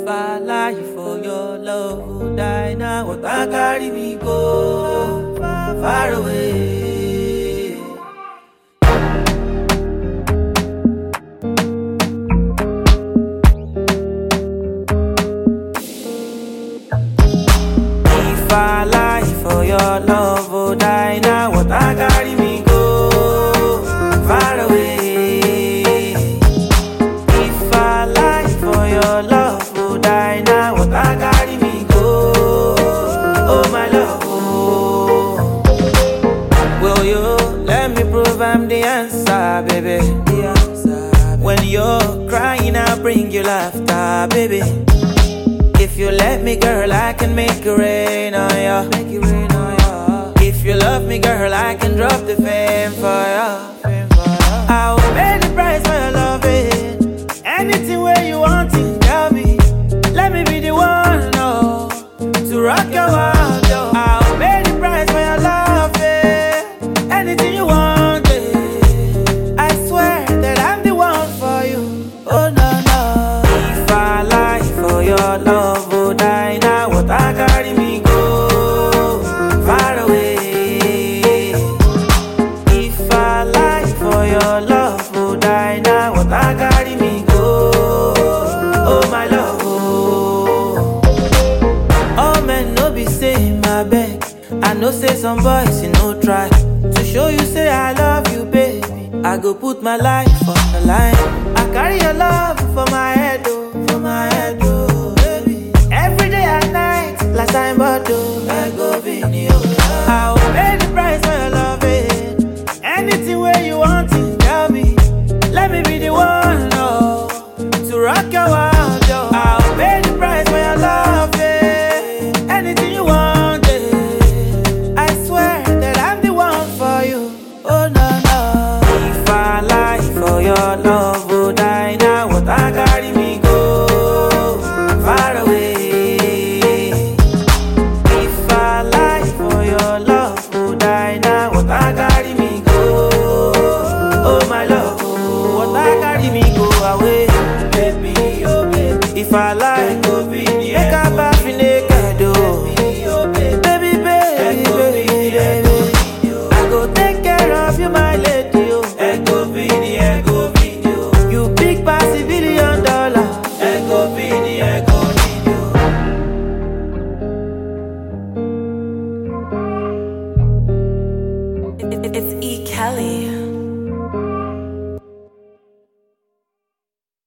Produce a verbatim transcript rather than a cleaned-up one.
I lie for your love, would die now? What I carry me go far, far away. If I lie for your love, would die now? What I carry me go far away. If I lie for your love, would die now? What I carry me go? Oh my love, oh. Will you let me prove I'm the answer, baby? The answer, baby. When you're crying, I'll bring you laughter, baby. If you let me, girl, I can make it rain on ya. Make it rain on ya. If you love me, girl, I can drop the fame for ya. I'll pay the price for your loving. Anything where you want it, tell me. Let me be the one, no, to rock your world, yo. I'll pay the price for your loving. Anything you want, eh. I swear that I'm the one for you. Oh no, no. If I lie for your love, would die now? What I carry me go far away. If I lie for your love, would die now? What I carry me go? Oh my love, oh. All men no be saying my beg. I know say some boys you no try to show you say I love you, baby. I go put my life on the line. I carry your love for my head, oh, for my head, oh, baby. Every day and night, last time but oh, I go be you. I'll pay the price for your loving. Anything where you want it, tell me. Let me be the one, no, to rock your world, yo. I'll pay the price for your loving. Anything you want, eh. I swear that I'm the one for you. Oh no, no. If I lie for your love, would die now? What I carry me go far away. If I lie for your love, would die now? What I carry me go? Oh my love, oh. What I carry me go away, baby, oh baby. If I lie, go